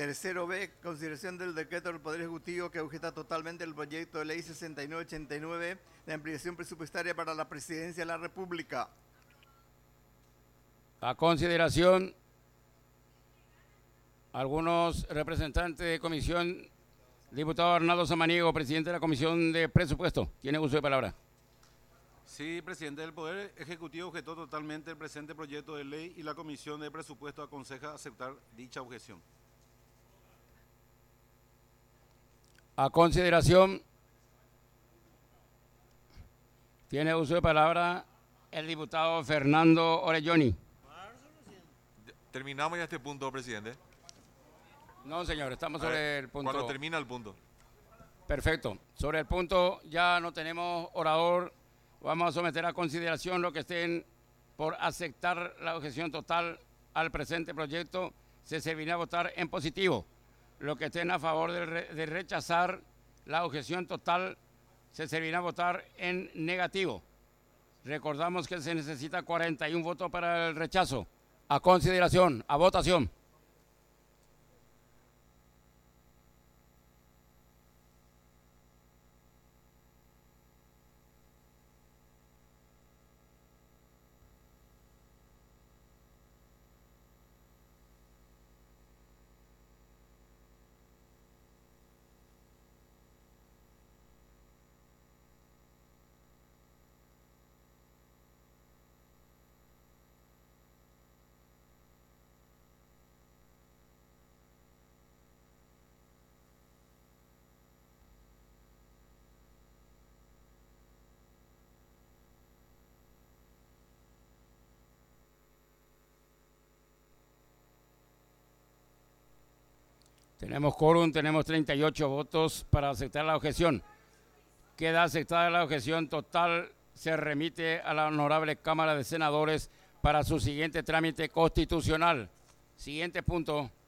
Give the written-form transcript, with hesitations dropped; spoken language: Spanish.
Tercero B, consideración del decreto del Poder Ejecutivo que objeta totalmente el proyecto de ley 6989 de ampliación presupuestaria para la Presidencia de la República. A consideración, algunos representantes de comisión, diputado Arnaldo Samaniego, presidente de la Comisión de Presupuesto, tiene uso de palabra. Sí, presidente del Poder Ejecutivo objetó totalmente el presente proyecto de ley y la Comisión de Presupuesto aconseja aceptar dicha objeción. A consideración, tiene uso de palabra el diputado Fernando Orelloni. Terminamos ya este punto, presidente. No, señor, estamos sobre el punto. Cuando termina el punto. Perfecto. Sobre el punto ya no tenemos orador. Vamos a someter a consideración lo que estén por aceptar la objeción total al presente proyecto. Se servirá a votar en positivo. Los que estén a favor de rechazar la objeción total se servirá a votar en negativo. Recordamos que se necesita 41 votos para el rechazo. A consideración, a votación. Tenemos quórum, tenemos 38 votos para aceptar la objeción. Queda aceptada la objeción total, se remite a la Honorable Cámara de Senadores para su siguiente trámite constitucional. Siguiente punto.